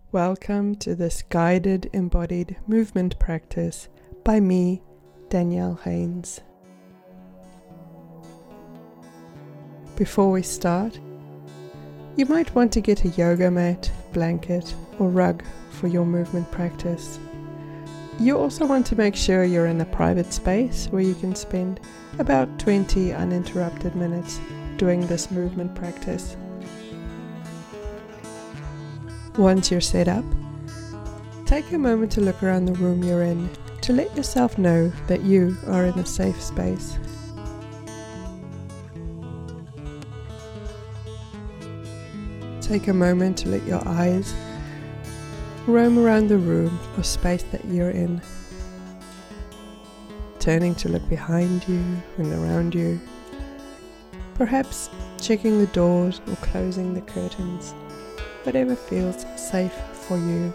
Welcome to this guided embodied movement practice by me, Danielle Haynes. Before we start, you might want to get a yoga mat, blanket, or rug for your movement practice. You also want to make sure you're in a private space where you can spend about 20 uninterrupted minutes doing this movement practice. Once you're set up, take a moment to look around the room you're in to let yourself know that you are in a safe space. Take a moment to let your eyes roam around the room or space that you're in, turning to look behind you and around you, perhaps checking the doors or closing the curtains. Whatever feels safe for you.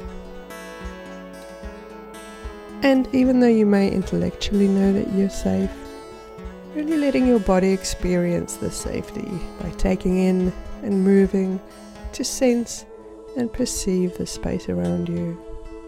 And even though you may intellectually know that you're safe, really letting your body experience the safety by taking in and moving to sense and perceive the space around you.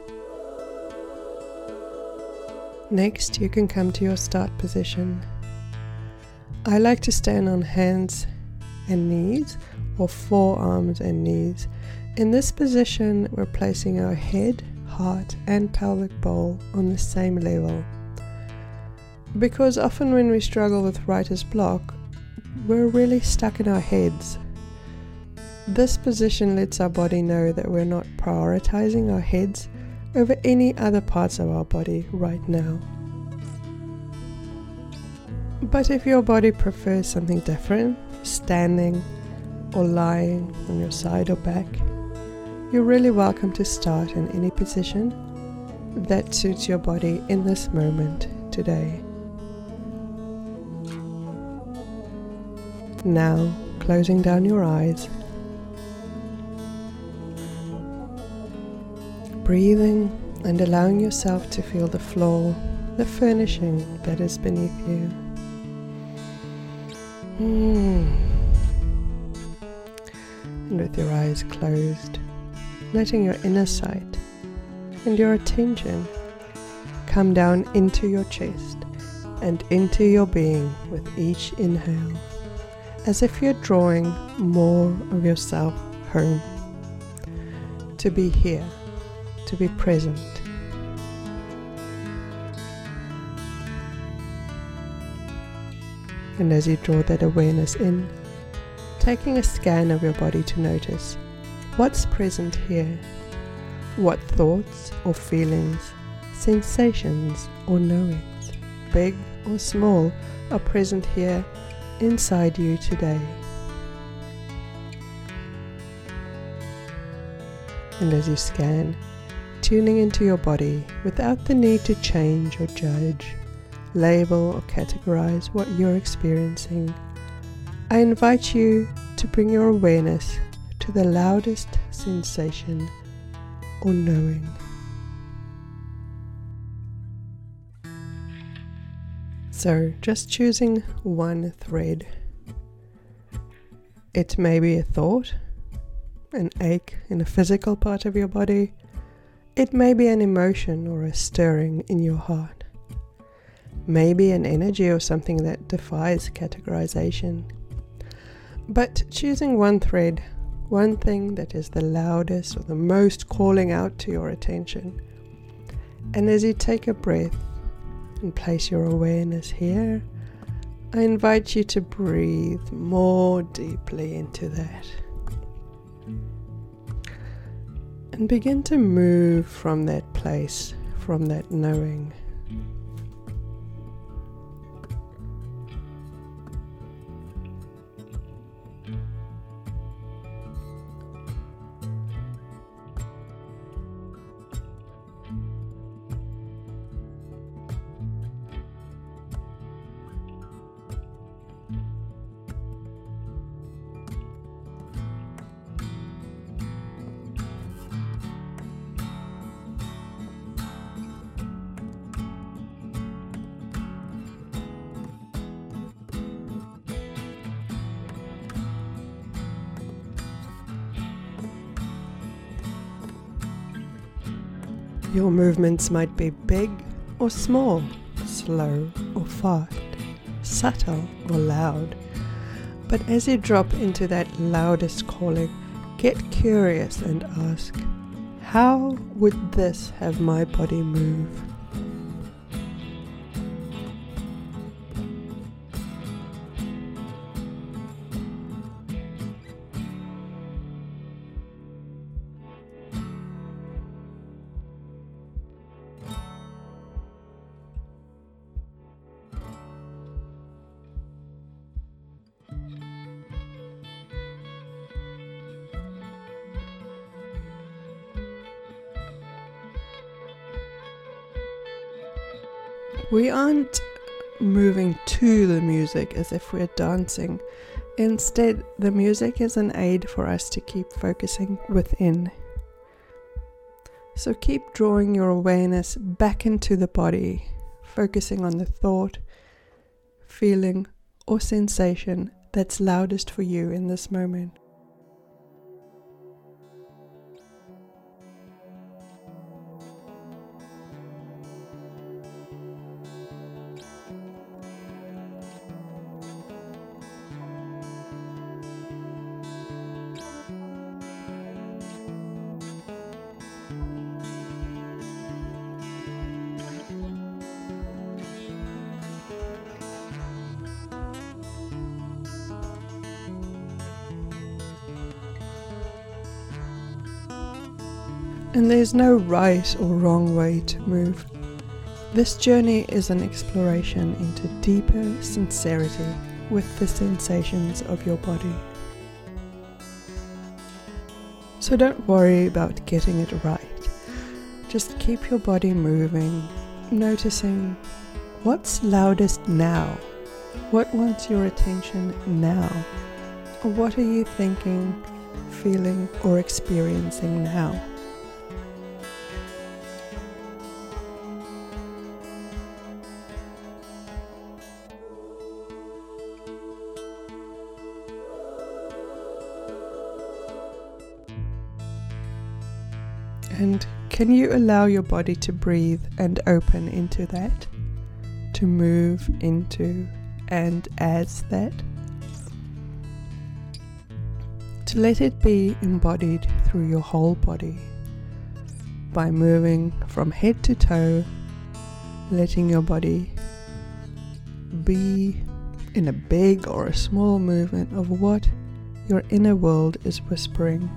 Next, you can come to your start position. I like to stand on hands and knees or forearms and knees. In this position, we're placing our head, heart, and pelvic bowl on the same level. Because often when we struggle with writer's block, we're really stuck in our heads. This position lets our body know that we're not prioritizing our heads over any other parts of our body right now. But if your body prefers something different, standing or lying on your side or back, you're really welcome to start in any position that suits your body in this moment today. Now, closing down your eyes, breathing and allowing yourself to feel the floor, the furnishing that is beneath you. And with your eyes closed, letting your inner sight and your attention come down into your chest and into your being with each inhale, as if you're drawing more of yourself home, to be here, to be present. And as you draw that awareness in, taking a scan of your body to notice what's present here, what thoughts or feelings, sensations or knowings, big or small, are present here inside you today. And as you scan, tuning into your body without the need to change or judge, label or categorize what you're experiencing, I invite you to bring your awareness to the loudest sensation or knowing. So just choosing one thread. It may be a thought, an ache in a physical part of your body. It may be an emotion or a stirring in your heart. Maybe an energy or something that defies categorization. But choosing one thread, one thing that is the loudest or the most calling out to your attention. And as you take a breath and place your awareness here, I invite you to breathe more deeply into that. And begin to move from that place, from that knowing. Your movements might be big or small, slow or fast, subtle or loud. But as you drop into that loudest calling, get curious and ask, how would this have my body move? We aren't moving to the music as if we're dancing. Instead, the music is an aid for us to keep focusing within. So keep drawing your awareness back into the body, focusing on the thought, feeling, or sensation that's loudest for you in this moment. And there's no right or wrong way to move. This journey is an exploration into deeper sincerity with the sensations of your body. So don't worry about getting it right. Just keep your body moving, noticing what's loudest now, what wants your attention now, or what are you thinking, feeling, or experiencing now. And can you allow your body to breathe and open into that? To move into and as that? To let it be embodied through your whole body by moving from head to toe, letting your body be in a big or a small movement of what your inner world is whispering.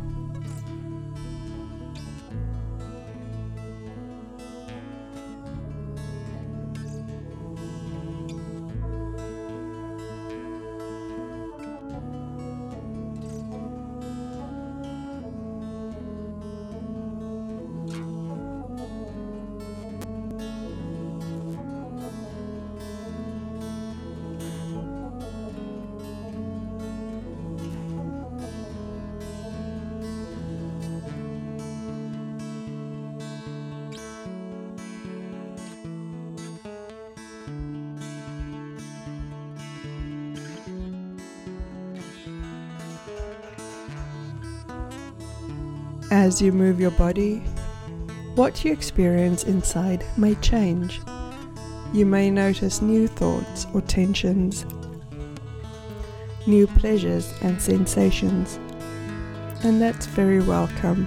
As you move your body, what you experience inside may change. You may notice new thoughts or tensions, new pleasures and sensations, and that's very welcome.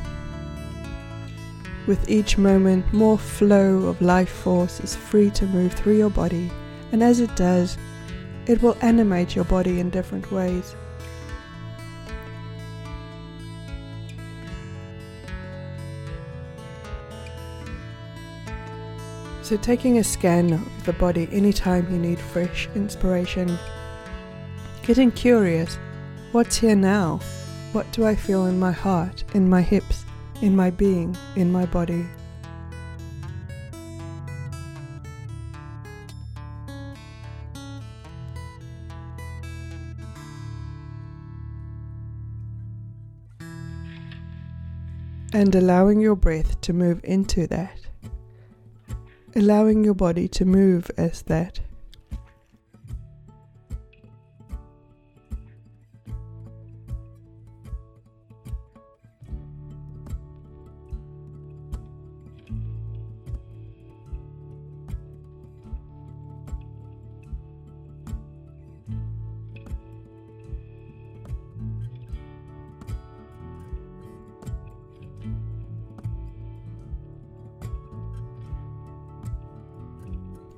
With each moment, more flow of life force is free to move through your body, and as it does, it will animate your body in different ways. So taking a scan of the body anytime you need fresh inspiration, getting curious, what's here now? What do I feel in my heart, in my hips, in my being, in my body? And allowing your breath to move into that. Allowing your body to move as that.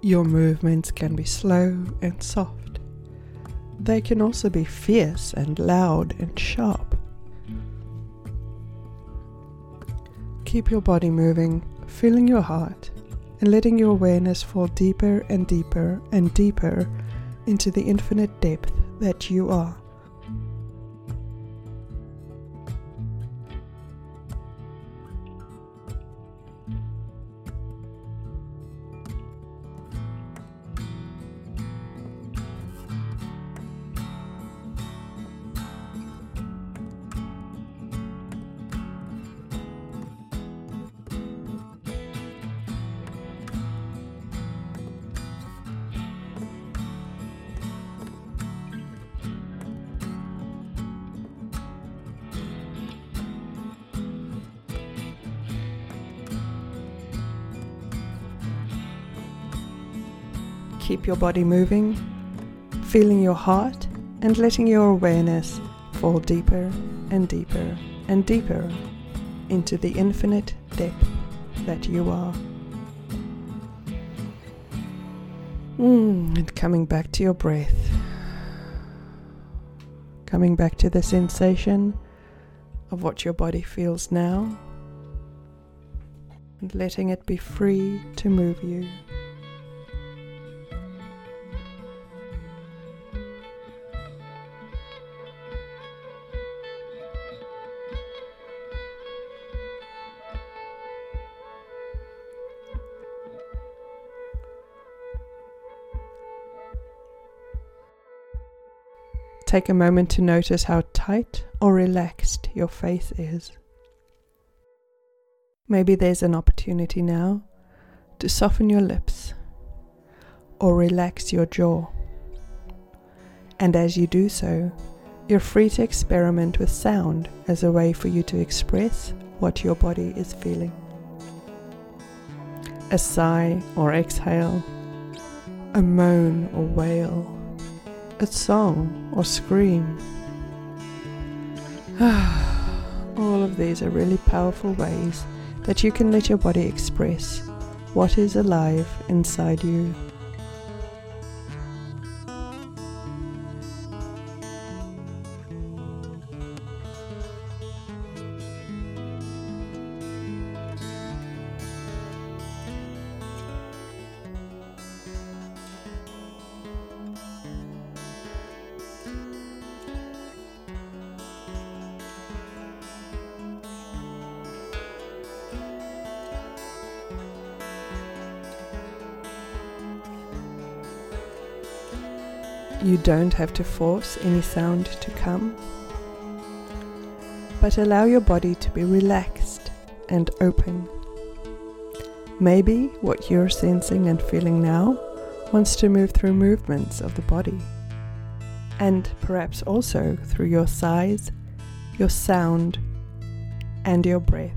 Your movements can be slow and soft. They can also be fierce and loud and sharp. Keep your body moving, feeling your heart, and letting your awareness fall deeper and deeper and deeper into the infinite depth that you are. Keep your body moving, feeling your heart, and letting your awareness fall deeper and deeper and deeper into the infinite depth that you are. And coming back to your breath. Coming back to the sensation of what your body feels now, and letting it be free to move you. Take a moment to notice how tight or relaxed your face is. Maybe there's an opportunity now to soften your lips or relax your jaw. And as you do so, you're free to experiment with sound as a way for you to express what your body is feeling. A sigh or exhale, a moan or wail, a song or scream. All of these are really powerful ways that you can let your body express what is alive inside you. You don't have to force any sound to come, but allow your body to be relaxed and open. Maybe what you're sensing and feeling now wants to move through movements of the body, and perhaps also through your sighs, your sound, and your breath.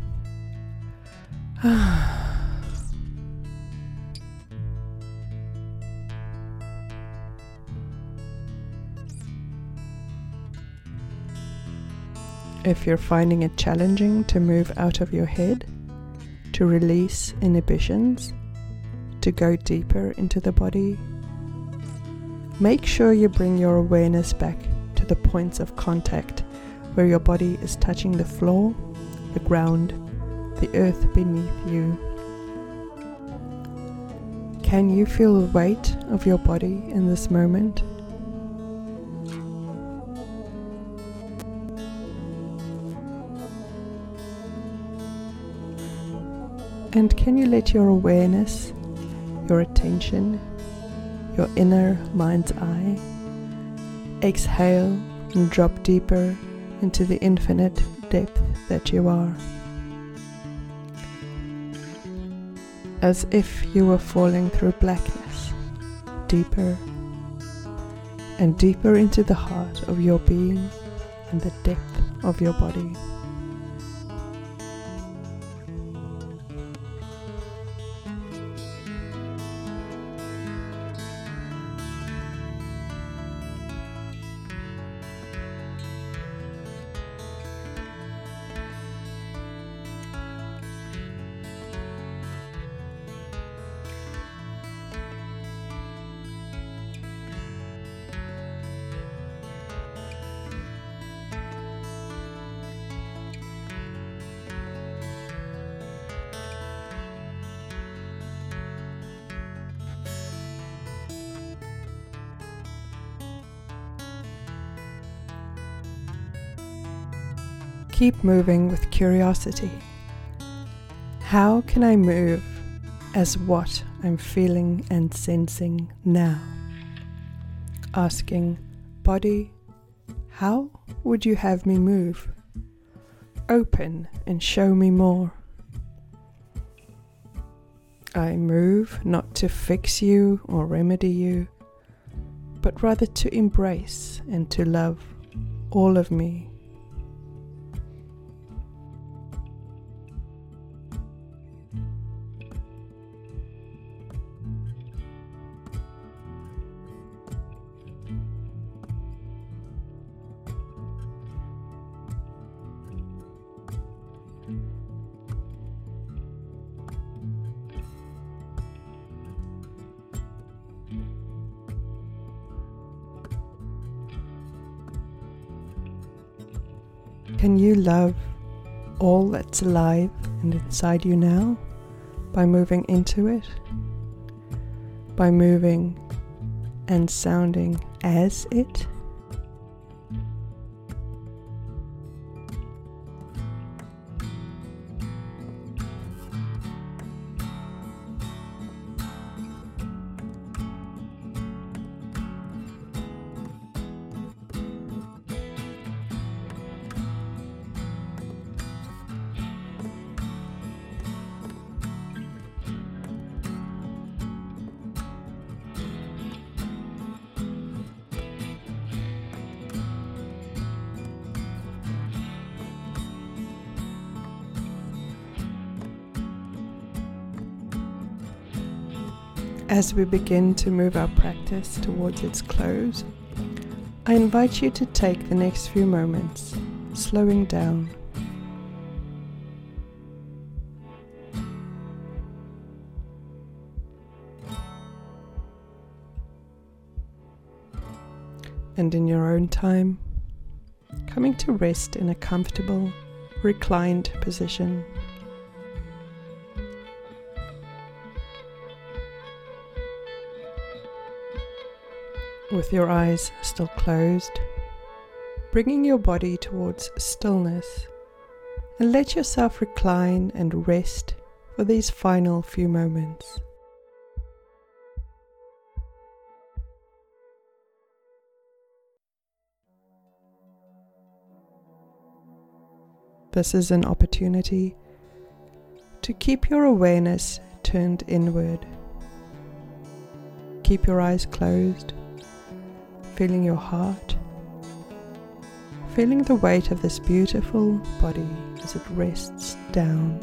If you're finding it challenging to move out of your head, to release inhibitions, to go deeper into the body, make sure you bring your awareness back to the points of contact where your body is touching the floor, the ground, the earth beneath you. Can you feel the weight of your body in this moment? And can you let your awareness, your attention, your inner mind's eye, exhale and drop deeper into the infinite depth that you are? As if you were falling through blackness, deeper and deeper into the heart of your being and the depth of your body. Keep moving with curiosity. How can I move as what I'm feeling and sensing now? Asking, body, how would you have me move? Open and show me more. I move not to fix you or remedy you, but rather to embrace and to love all of me. Can you love all that's alive and inside you now by moving into it? By moving and sounding as it? As we begin to move our practice towards its close, I invite you to take the next few moments, slowing down. And in your own time, coming to rest in a comfortable, reclined position. With your eyes still closed, bringing your body towards stillness, and let yourself recline and rest for these final few moments. This is an opportunity to keep your awareness turned inward. Keep your eyes closed, feeling your heart, feeling the weight of this beautiful body as it rests down.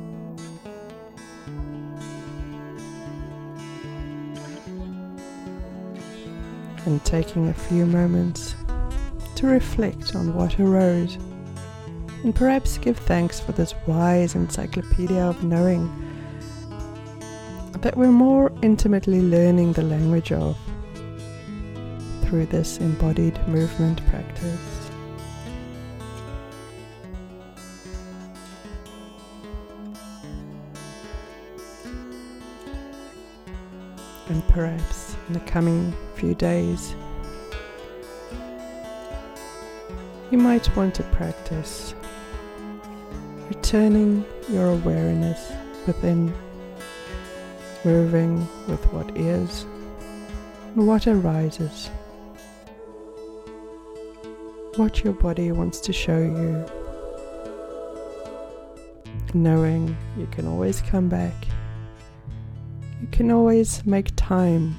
And taking a few moments to reflect on what arose, and perhaps give thanks for this wise encyclopedia of knowing that we're more intimately learning the language of through this embodied movement practice. And perhaps in the coming few days, you might want to practice returning your awareness within, moving with what is and what arises. What your body wants to show you, knowing you can always come back, you can always make time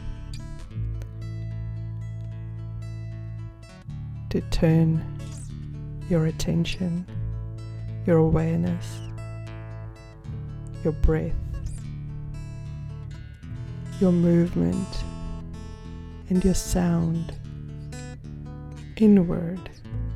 to turn your attention, your awareness, your breath, your movement, and your sound inward.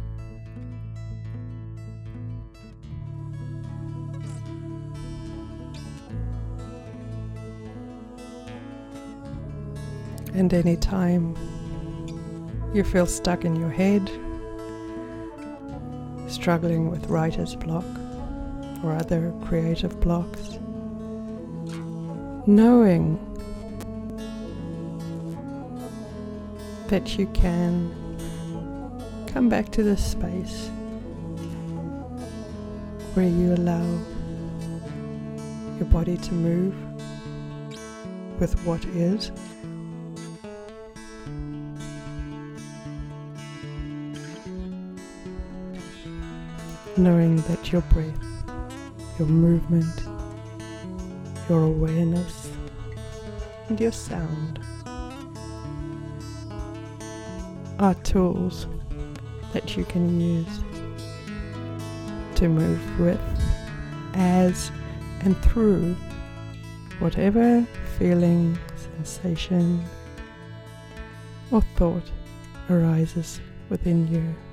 And any time you feel stuck in your head, struggling with writer's block or other creative blocks, knowing that you can come back to this space where you allow your body to move with what is. Knowing that your breath, your movement, your awareness, and your sound are tools that you can use to move with, as, and through whatever feeling, sensation, or thought arises within you.